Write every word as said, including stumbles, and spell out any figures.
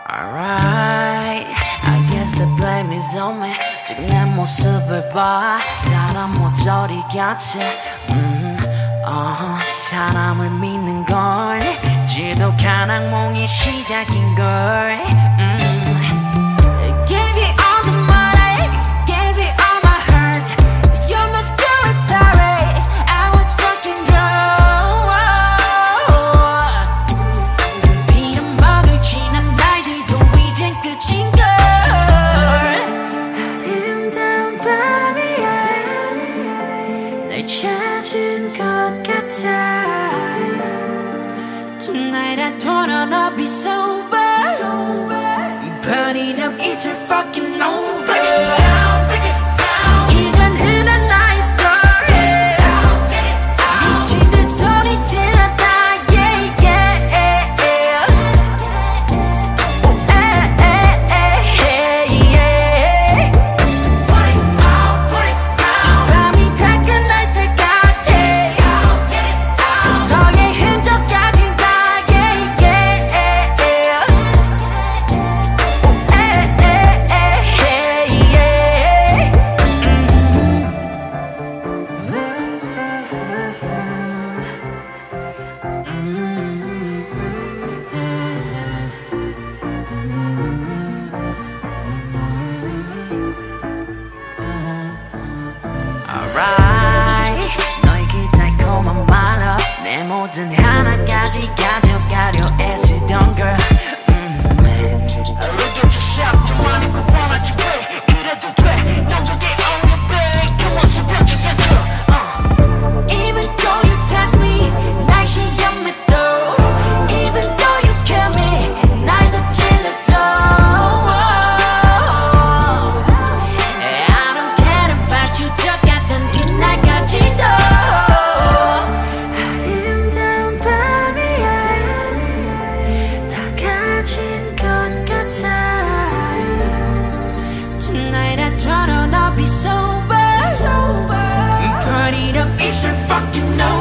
Alright, I guess the blame is on me. 지금 내 모습을 봐 사람 모조리 같이 음, uh, 사람을 믿는 걸 지독한 악몽이 시작인 걸 음. Gave you all the money, gave you all my hurt. You're my spirit pirate, I was fucking drunk. 비는 먹을 지난 날들도 이젠 끝인 걸. 아름다운 밤이야 날 찾은 것 같아. Tonight I wanna be sober. Burn it up, it's a fucking over. Break it down, break it down. 이건 흔한 나의 story. Get it out. 미친 듯 소리 질렀다, yeah, yeah. Oh, eh, eh, eh, yeah. Put it out, put it down. 밤이 다 끝날 때까지. Get it out. 너의 흔적까지 다, yeah, yeah. Alright, 너의 그 달콤한 말로 내 모든 하나까지 가져가려 애쓰던 걸. Look at yourself, 좀 많은 거 원하지 왜 그래도 돼. 너도 get on your back, 그 모습 펴지게 줘. Even though you test me, 날 시험해도. Even though you kill me, 날 더 찔러도. I don't care about you, 저 같은 그날까지도. 아름다운 밤이야 다 가진 것 같아. Tonight I try to not be sober. Burn it up, it's a fucking no.